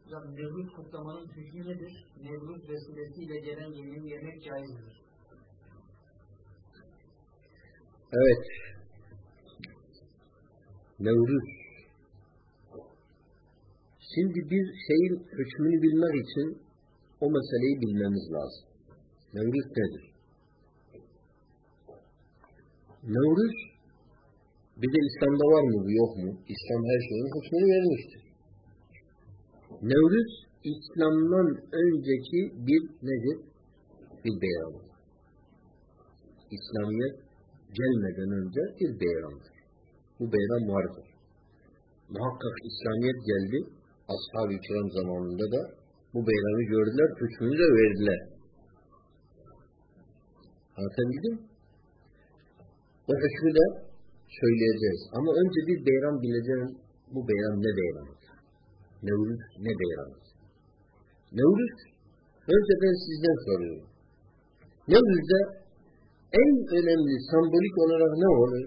Nevruz kutlamanın hükmü nedir? Nevruz vesilesiyle gelen yemeği yemek caiz midir? Evet. Nevruz. Şimdi bir şeyin hükmünü bilmek için o meseleyi bilmemiz lazım. Nevruz nedir? Nevruz, bir de İslam'da var mı bu yok mu? İslam her şeyin hükmünü vermiştir. Nevruz, İslam'dan önceki bir nedir? Bir beyran. İslamiyet gelmeden önce bir beyrandır. Bu beyran vardır. Muhakkak İslamiyet geldi, ashab-ı kiram zamanında da bu beyranı gördüler, hükmünü de verdiler. Anlatabildim? O hükmü de söyleyeceğiz. Ama önce bir beyran bileceğiz. Bu beyran ne beyranıdır? Nevruz ne beyranıdır? Nevruz, önce ben sizden soruyorum. Nevruz'da en önemli sembolik olarak ne olur?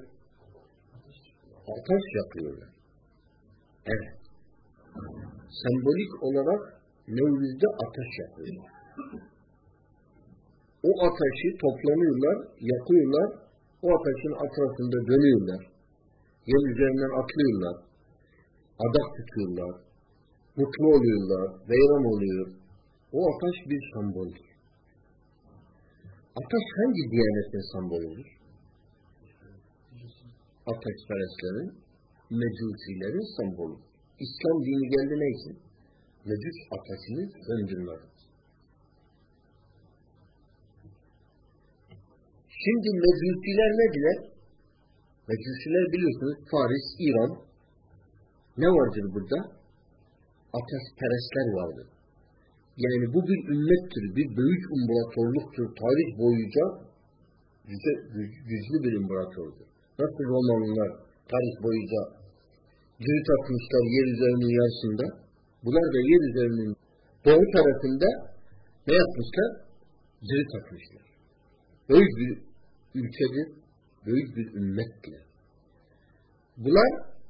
Ateş yakıyorlar. Evet. Sembolik olarak Nevruz'da ateş yakıyorlar. O ateşi toplanıyorlar, yakıyorlar, o ateşin etrafında dönüyorlar. Yer üzerinden atlıyorlar, adak tutuyorlar, mutlu oluyorlar, beyran oluyor. O ateş bir semboldür. Ateş hangi diyanetin sembolüdür? Ateşperestlerin, mecusilerin sembolü. İslam dini geldi ne için? Mecus ateşini söndürmek. Şimdi mecusiler nediler? Mecusiler biliyorsunuz Faris, İran. Ne vardır burada? Ateşperestler vardır. Yani bu bir ümmettir, bir büyük imparatorluktur. Tarih boyunca güçlü bir imparatordur. Nasıl Romalılar tarih boyunca cirit atmışlar yer üzerinin yarısında. Bunlar da yer üzerinin doğu tarafında ne yapmışlar? Cirit atmışlar. Büyük bir ülkedir, büyük bir ümmettir. Bunlar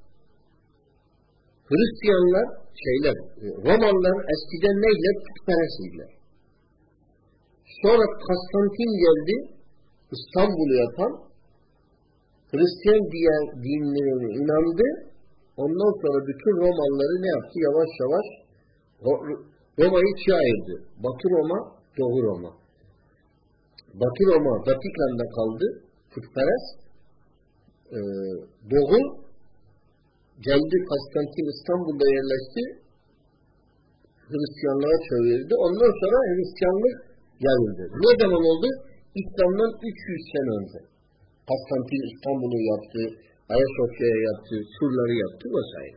Hristiyanlar, Romalılar eskiden neyle? Putperestler. Sonra Konstantin geldi, İstanbul'u yapan, Hristiyan dinlerine inandı. Ondan sonra bütün Romalıları ne yaptı? Yavaş yavaş Roma'yı ikiye ayırdı. Batı Roma, Doğu Roma. Batı Roma, Vatikan'da kaldı, putperest. Doğu geldi, Konstantin İstanbul'da yerleşti, Hristiyanlığa çevirdi. Ondan sonra Hristiyanlık yayıldı. Ne zaman oldu? İslam'dan 300 sene önce. Konstantin İstanbul'u yaptı, Ayasofya'ya yaptı, surları yaptı vesaire.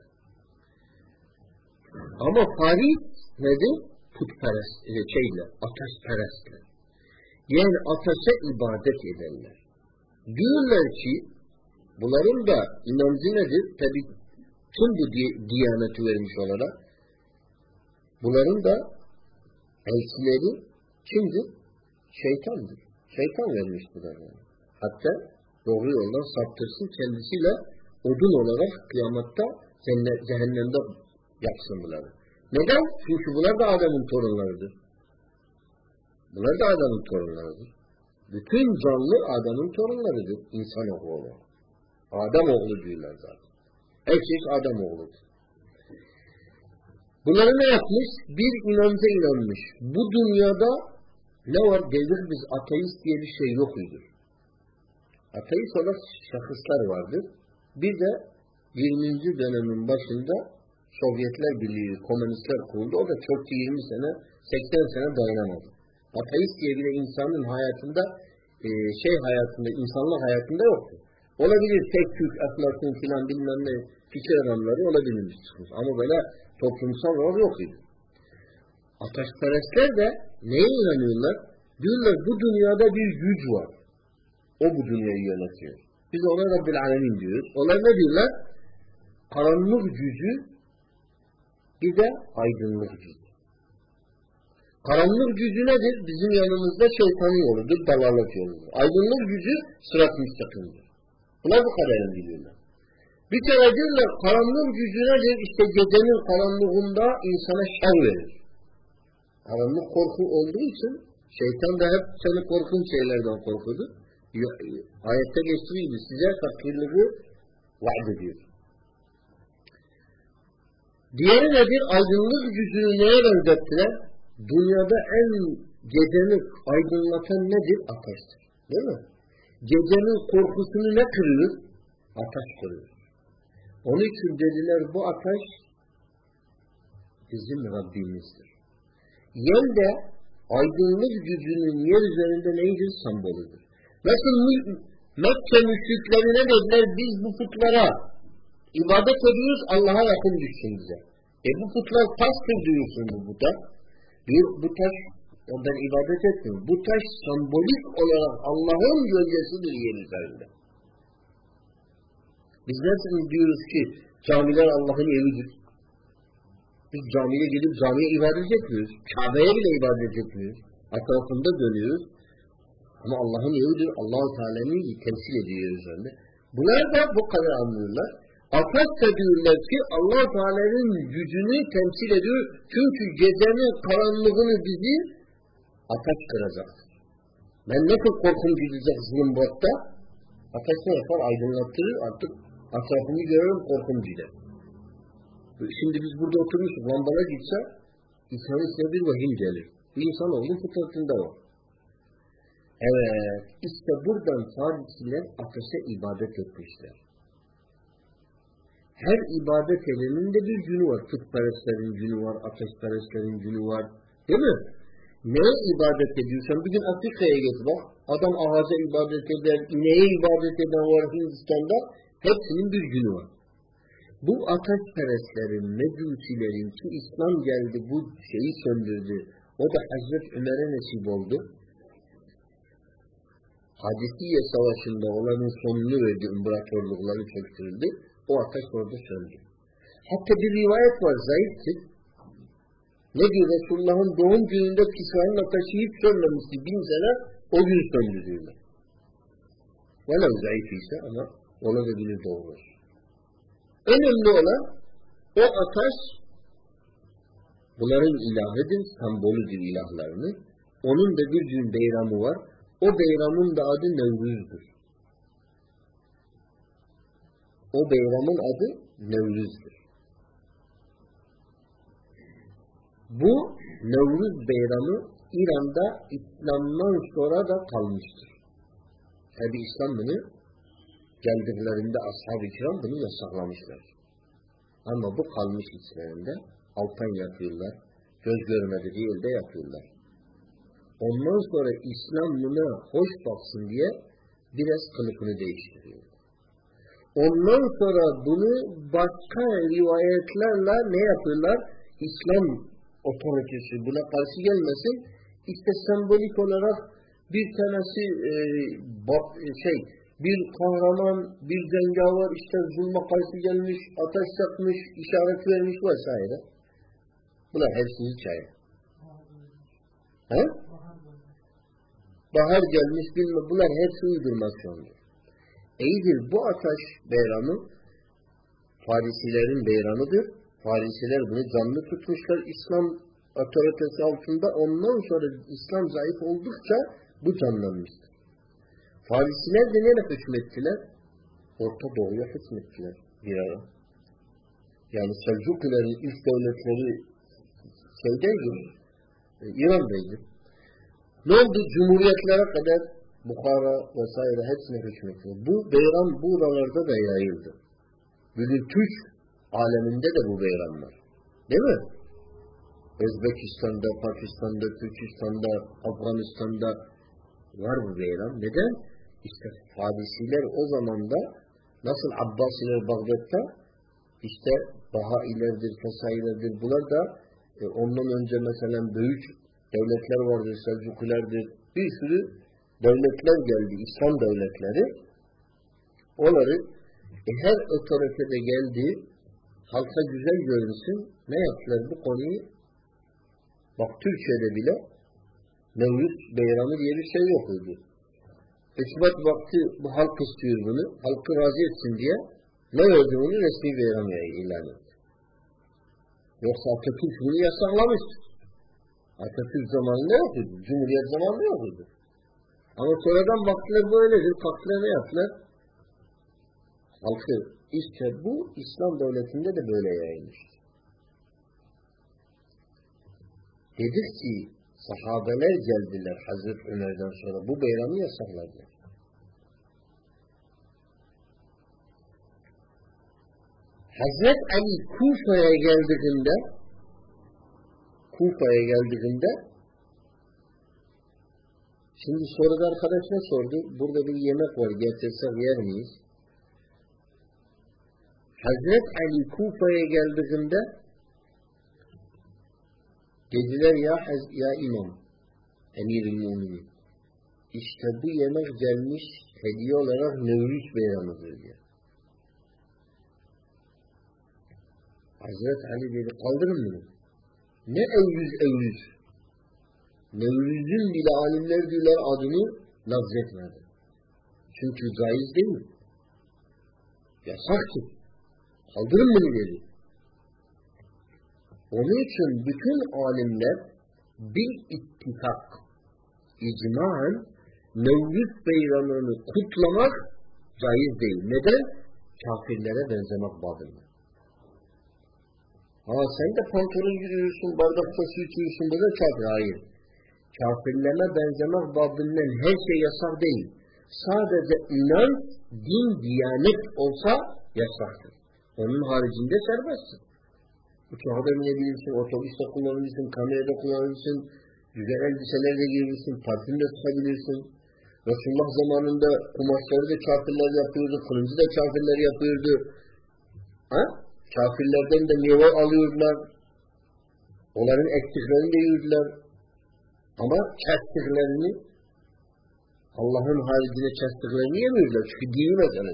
Ama Paris nedir? Putperest, ateşperestler. Yani ateşe ibadet ederler. Diyorlar ki bunların da inancı nedir? Tabi tüm bu diyaneti vermiş olarak bunların da elçileri kimdir? Şeytandır. Şeytan vermiş bunlara. Hatta doğru yoldan saptırsın, kendisiyle odun olarak kıyamatta cehennemde yaksın bunları. Neden? Çünkü bunlar da Adem'in torunlarıdır. Bunlar da Adem'in torunlarıdır. Bütün canlı Adem'in torunlarıdır. İnsan oğlu. Adem oğlu diyorlar zaten. Erkek Adem oğludur. Bunları ne yapmış? Bir inanca inanmış. Bu dünyada ne var? Dedik biz ateist diye bir şey yok idir. Ateist olan şahıslar vardır. Bir de 20. dönemin başında Sovyetler Birliği, komünistler kuruldu. O da çoktu 20 sene, 80 sene dayanamadı. Ateist diye bile insanın hayatında, hayatında, insanlık hayatında yoktu. Olabilir tek Türk, Eflatun filan bilmem ne fikir adamları olabilmiş. Ama böyle toplumsal olarak yok idi. Ateşperestler de neye inanıyorlar? Diyorlar bu dünyada bir güç var. O bu dünyayı yönetiyor. Biz ona Rabbil Alemin diyoruz. Onlar ne diyorlar? Karanlık gücü bir de aydınlık gücü. Karanlık gücü nedir? Bizim yanımızda şeytanın yoludur, dalalet yoludur. Aydınlık gücü sırat müstakimdir. Bunlar bu kadarını biliyorlar. Bir kere diyorlar karanlığın gücü nedir? İşte gecenin karanlığında insana şer verir. Karanlık korku olduğu için şeytan da hep seni korkunç şeylerden korkudur. Ayette geçtiği gibi size fakirliği vaat ediyor. Diğeri nedir? Aydınlık gücünü neye benzettiler? Dünyada en geceni aydınlatan nedir? Ateştir. Değil mi? Gecenin korkusunu ne kırıyor? Ateş kırıyor. Onun için dediler bu ateş bizim Rabbimizdir. Yer de aydınlık gücünün yer üzerinde neydir? Sembolüdür. Nasıl Mekke müşriklerine dediler biz bu putlara ibadet ediyoruz Allah'a yakın düşsün bize. Bu putlar taştır diyorsun bu puta. Bu taş ben ibadet etmiyorum. Bu taş sembolik olarak Allah'ın gölgesidir yer üzerinde. Biz nasıl diyoruz ki camiler Allah'ın evidir. Biz camiye gidip camiye ibadet etmiyoruz. Kabe'ye bile ibadet etmiyoruz. Etrafında dönüyoruz. Ama Allah'ın evidir. Allah-u Teala'nın temsil ediyor üzerinde. Bunlar da bu kadar anlıyorlar. Ateş de diyorlar ki Allah-u Teala'nın gücünü temsil ediyor. Çünkü gecenin karanlığını bizi ateş kıracaktır. Ben nasıl korkum gidecek zulümbatta? Ateş ne yapar? Aydınlattırır. Artık etrafını görürüm korkum gider. Şimdi biz burada oturmuşuz. Lambala gitse insanın içine bir vahim gelir. Bu insanoğlunun fıtratında var. Evet. İşte buradan Farisiler ateşe ibadet etmişler. Her ibadet elinde bir günü var. Putperestlerin günü var. Ateşperestlerin günü var. Değil mi? Neye ibadet ediyorsan bir gün Afrika'ya git bak. Adam ağaca ibadet eder. İneğe ibadet eden var Hindistan'da. Hepsinin bir günü var. Bu ateşperestlerin, mecusilerin ki İslam geldi bu şeyi söndürdü. O da Hazreti Ömer'e nasip oldu. Hadisiye Savaşı'nda olanın sonunu verdi. İmparatorlukları çöktürüldü. O ateş orada söndü. Hatta bir rivayet var. Zayıftır. Ne diyor? Resulullah'ın doğum gününde Kisra'nın ateşi hiç sönmemişti. 1000 sene o gün söndü diyorlar. Velev zayıf ise ama olabilir doğru. Önemli olan o ateş bunların ilahıdır, sembolüdür ilahlarını. Onun da bir gün beyramı var. O beyramın da adı Nevruz'dur. O beyramın adı Nevruz'dur. Bu Nevruz beyramı İran'da İslam'dan sonra da kalmıştır. Tabi İslam bunu geldiklerinde ashab-ı kiram bunu yasaklamışlar. Ama bu kalmış içlerinde. Altan yapıyorlar. Göz görmediği elde yapıyorlar. Ondan sonra İslam buna hoş baksın diye biraz kılıfını değiştiriyor. Ondan sonra bunu başka rivayetlerle ne yapıyorlar? İslam otoritesi buna karşı gelmesin. İşte sembolik olarak bir tanesi bir kahraman, bir cengaver işte zulme karşı gelmiş, ateş yapmış, işaret vermiş vesaire. Bunlar hepsi hikaye. He? Bahar gelmiş bilmem. Bunlar hepsi uydurmasyondur. İyidir bu ateş beyramı Farisilerin beyramıdır. Farisiler bunu canlı tutmuşlar İslam otoritesi altında. Ondan sonra İslam zayıf oldukça bu canlanmıştır. Farisiler de neyle hükmettiler? Orta Doğu'ya hükmettiler bir ara. Yani Selçukluların ilk devletleri şeydeydi, İran'daydı. Ne oldu? Cumhuriyetlere kadar Bukhara vesaire hepsine hükmettiler. Bu beyram buralarda da yayıldı. Bugün Türk aleminde de bu beyram var. Değil mi? Özbekistan'da, Pakistan'da, Türkistan'da, Afganistan'da var bu beyram. Neden? İşte Farisiler o zaman da nasıl Abbasiler Bağdat'ta işte Bahailerdir, Fesailerdir. Bunlar da ondan önce mesela büyük devletler vardır, Selçuklulardır. Bir sürü devletler geldi, İslam devletleri. Onları her otoritede geldi, halka güzel görünsün. Ne yaptılar bu konuyu? Bak Türkiye'de bile Nevruz Beyramı diye bir şey yoktu. Hükümet vakti bu halk istiyor bunu. Halkı razı etsin diye Ne verdi onu? Resmi bayram ilan etti. Yoksa Atatürk bunu yasaklamış. Atatürk zamanında yoktu. Cumhuriyet zamanında yoktu. Ama sonradan baktılar böyledir. Kalktılar ne yaptılar? Halkı. İşte bu İslam devletinde de böyle yayılmıştır. Dedik ki sahabeler geldiler Hazreti Ömer'den sonra bu bayramı yasakladılar. Hazreti Ali Kufa'ya geldiğinde şimdi soruda arkadaş ne sordu? Burada bir yemek var getirsek yer miyiz? Hazreti Ali Kufa'ya geldiğinde dediler ya İmam Emir-i Müminin işte bu yemek gelmiş hediye olarak Nevruz bayramıdır diye. Hazreti Ali dedi kaldırın bunu. Ne Evruz. Nevruz'un bile alimler diyorlar adını lafzetmedi. Çünkü caiz değil. Yasaktır. Kaldırın bunu dedi. Onun için bütün alimler bir ittifak, icmaen Nevruz bayramını kutlamak caiz değil. Neden? Kafirlere benzemek babında. Sen de pantolon giriyorsun, bardakta su içiyorsun, bu da kafir. Hayır. Kafirlere benzemek babından her şey yasak değil. Sadece inan, din, diyanet olsa yasaktır. Onun haricinde serbestsin. Uçağa da binebilirsin, otobüste kullanabilirsin, kamerada kullanabilirsin, güzel elbiselerle giyebilirsin, partini de tutabilirsin. Resulullah zamanında kumaşları da kafirler yapıyordu, kılıncı da kafirler yapıyordu. Kafirlerden de meyve alıyorlar. Onların ektiklerini de yiyorlar. Ama kestiklerini Allah'ın haricinde kestiklerini yemiyorlar. Çünkü dini mesele.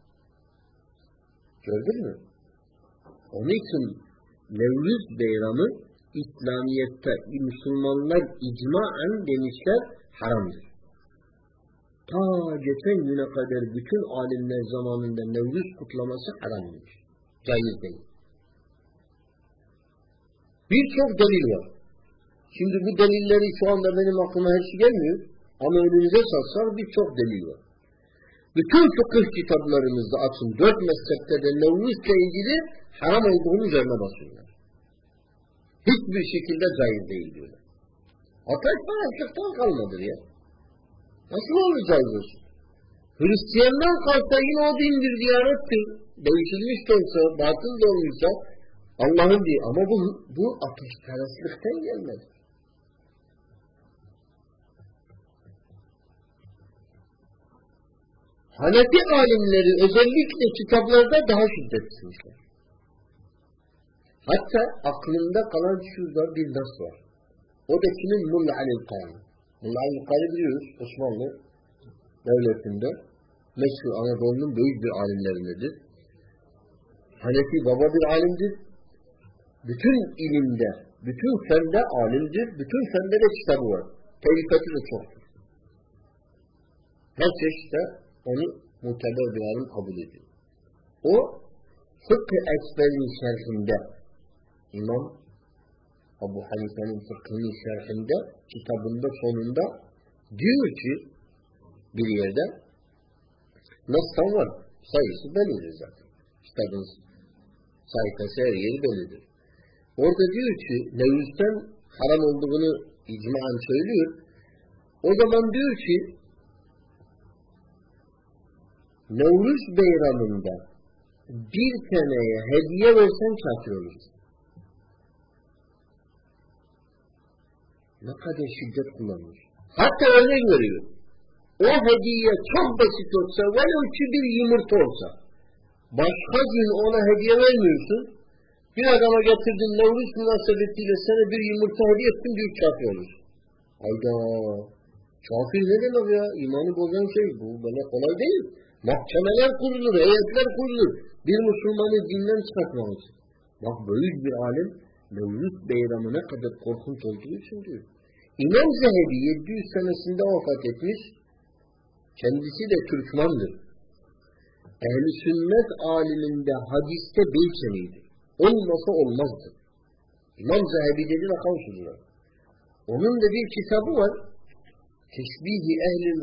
Gördün mü? Onun için Nevruz bayramı İslamiyet'te Müslümanlar icmaen demişler haramdır. Ta geçen güne kadar bütün alimler zamanında Nevruz kutlaması harammış. Caiz değil. Birçok delil var. Şimdi bu delilleri şu anda benim aklıma hepsi gelmiyor. Ama önünüze satsak birçok delil var. Bütün fıkıh kitaplarımızda açın 4 mezhepte de Nevruz'la ilgili haram olduğunu üzerine basıyorlar. Hiçbir şekilde caiz değil diyorlar. Ateş açlıktan kalmadır ya. Nasıl olur caiz olsun? Hristiyandan kalsa yine o dindir, diyanettir. Değişilmiş de olsa, batıl da olmuşsa Allah'ın değil. Ama bu ateşperestlikten gelmez. Hanefi alimleri özellikle kitaplarda daha şiddetlisizler. Hatta aklında kalan şurada bir nas var. O da kimin? Mulla Alil-Kari. Mulla Alil-Kari biliyoruz Osmanlı devletinde meşhur Anadolu'nun büyük bir alimlerindedir. Hanefi baba bir alimdir. Bütün ilimde, bütün fende alimdir. Bütün fende de kitabı var. Tevhifeti de çoktur. Her çeşitte onu muteber bir alim kabul ediyor. O Fıkh-ı Ekber'in şerhinde İmam Ebu Hanife'nin fıkhının şerhinde kitabında sonunda diyor ki bir yerde nasıl var? Sayısı bellidir zaten. Kitabın sayfası her yeri bellidir. Orada diyor ki Nevruz'dan haram olduğunu icmaen söylüyor. O zaman diyor ki Nevruz bayramında bir taneye hediye versen kafir olursun. Ne kadar şiddet kullanmış. Hatta örnek veriyor. O hediye çok basit olsa, velev ki bir yumurta olsa, başka gün ona hediye vermiyorsun, bir adama getirdin Nevruz münasebetiyle sana bir yumurta hediye ettin, diyor kafir olur. Hayda! Kafir ne demek ya? İmanı bozan şey bu. Böyle kolay değil. Mahkemeler kurulur, heyetler kurulur. Bir Müslümanı dinden çıkartmak için. Bak büyük bir alim Nevruz bayramı ne kadar korkunç olduğu için diyor. İmam Zehebi 700 senesinde vefat etmiş. Kendisi de Türkmandır. Ehl-i sünnet aliminde hadiste belçenidir. Olmasa olmazdır. İmam Zehebi dedi de kavşudular. Onun da bir kitabı var. Teşbih-i ehl-i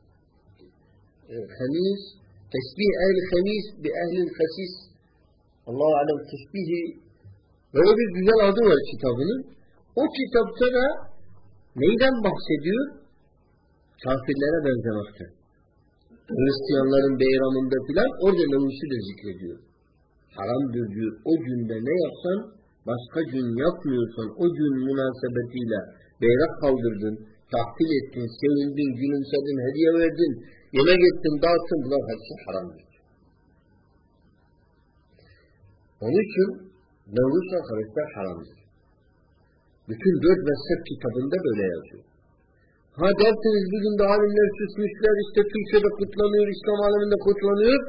hamis, teşbih ehl-i hamis bi ehl-i hasis. Allah-u alem teşbih-i, böyle bir güzel adı var kitabının. O kitapta da neyden bahsediyor? Kafirlere benzemekten. Hristiyanların beyramında filan orada Mevlüs'ü de zikrediyor. Haramdır diyor. O günde ne yapsan, başka gün yapmıyorsan, o gün münasebetiyle bayrak kaldırdın, tahtil ettin, sevindin, gülümsedin, hediye verdin, yemek ettin, dağıttın, bunlar hepsi haramdır. Onun için Mevlüs arkadaşlar haramdır. Bütün 4 mezhep kitabında böyle yazıyor. Ha dersiniz bugün de alimler süsmüşler, işte Türkiye'de kutlanıyor, İslam aleminde kutlanıyor.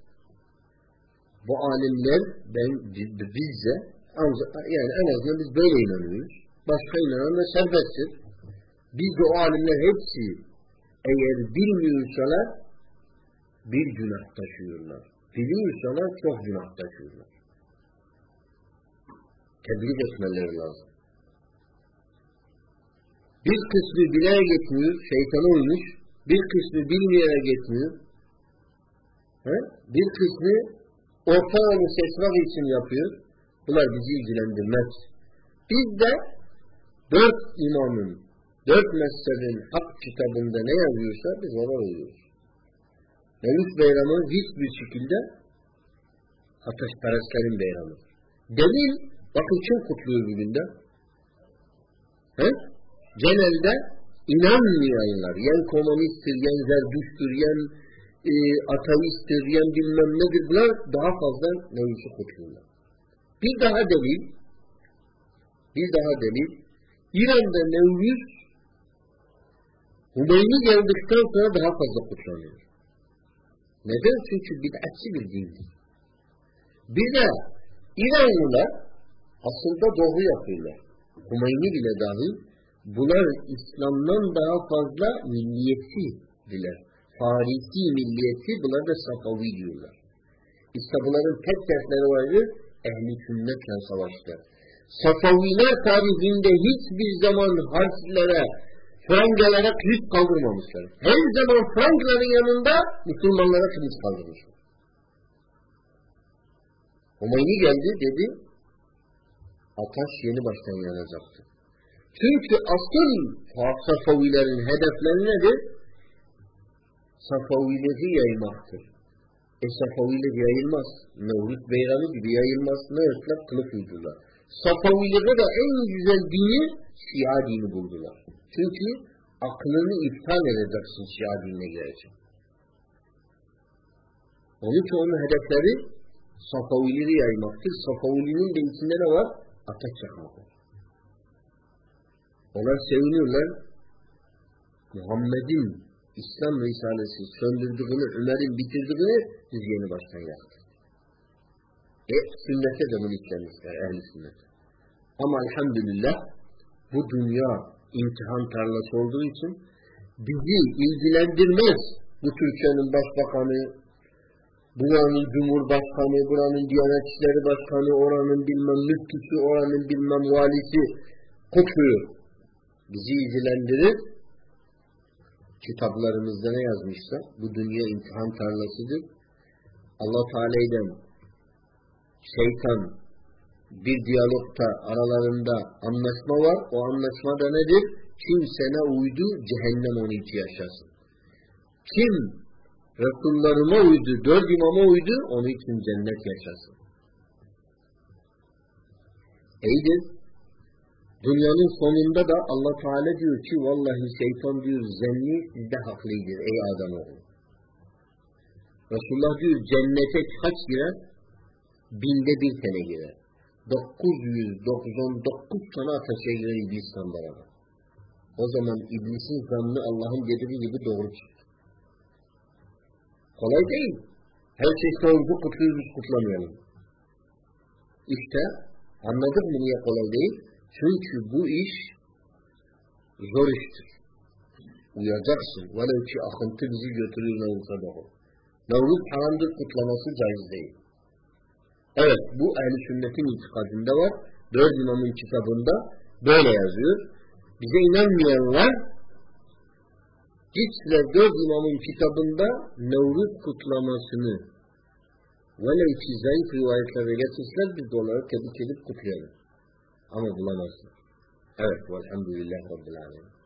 Bu alimler bizce, yani en azından biz böyle inanıyoruz. Başka inanan da serbesttir. Biz de o alimler hepsi eğer bilmiyorsalar bir günah taşıyorlar. Biliyorsalar çok günah taşıyorlar. Tebliğ etmeleri lazım. Bir kısmı bileye gitmiyor, şeytana uymuş. Bir kısmı bilmeyerek gitmiyor. Bir kısmı orta yolu seçmek için yapıyor. Bunlar bizi ilgilendirmez. Biz de 4 imamın, 4 mezhebin hak kitabında ne yazıyorsa biz ona uyuyoruz. Mevlüt Beyramı hiçbir şekilde ateşperestlerin beyramıdır. Delil, bakın kim kutluyor bugün de? Genelde inanmayanlar, yen komünisttir, yen zerdüştür, yen ateisttir, yen bilmem nedir, bunlar daha fazla Mevlüt'ü kutluyorlar. Bir daha delil, İran'da Mevlüt Hümeyni geldikten sonra daha fazla kutlanıyor. Neden? Çünkü bid'atçı bir dindir. Bir de İranlılar aslında doğru yapıyorlar. Hümeyni bile dahil bunlar İslam'dan daha fazla milliyetçidirler. Farisi milliyetçi, bunlar da Safavi diyorlar. İşte bunların tek dertleri vardı, ehl-i sünnetle savaştılar. Safaviler tarihinde hiçbir zaman harçlere, Frangalara kılıç kaldırmamışlar. Her zaman Frangaların yanında Müslümanlara kılıç kaldırmışlar. Hümeyni geldi dedi, ateş yeni baştan yanacaktı. Çünkü asıl Safavilerin hedefleri nedir? Safavileri yaymaktır. Safaviler yayılmaz. Mevlüt Beyramı gibi yayılmaz. Ne ıslak kılıf uydurlar. Safavilere de en güzel dini Şia dini buldular. Çünkü aklını iptal edeceksin Şia dinine gelecek. Onun için onun hedefleri Safavileri yaymaktır. Safaviliğinin de içinde ne var? Ateş yakmaktır. Onlar seviniyorlar. Muhammed'in İslam Risalesi söndürdüğünü, Ömer'in bitirdiğini biz yeni baştan yaktık. Sünnete de bunu yüklenmişler, ehl-i sünnete. Ama elhamdülillah bu dünya imtihan tarlası olduğu için bizi ilgilendirmez. Bu Türkiye'nin başbakanı, buranın cumhurbaşkanı, buranın diyanet işleri başkanı, oranın bilmem müftüsü, oranın bilmem valisi kutluyor. Bizi ilgilendirir. Kitaplarımızda ne yazmışsa bu dünya imtihan tarlasıdır. Allah Teala'yla şeytan bir diyalogta aralarında anlaşma var. O anlaşma da nedir? Kimse ne uydu? Cehennem onu için yaşasın. Kim Resullarıma uydu, 4 imama uydu, onun için cennet yaşasın. İyidir. Dünyanın sonunda da Allah Teala diyor ki vallahi şeytan diyor zenni sizde haklıydır ey Ademoğlu. Resulullah diyor cennete kaç girer? 1000'de 1 tane girer. 999 tane ateşe girer İblis'ten beraber. O zaman İblis'in zannı Allah'ın dediği gibi doğru çıktı. Kolay değil. Her şey sonunda kutluyoruz, biz kutlamayalım. İşte anladık mı niye kolay değil? Çünkü bu iş zor iştir. Uyacaksın. Velev ki akıntı bizi götürür ne olsa da o. Nevruz haramdır, kutlaması caiz değil. Evet, bu ehl-i sünnetin itikadında var. 4 imamın kitabında böyle yazıyor. Bize inanmayanlar gitsinler 4 imamın kitabında Nevruz kutlamasını velev ki zayıf rivayetlere getirseler biz de onları tebrik edip kutlayalım. Ama bulamazsın. Evet, velhamdülillah Rabbil Alemin.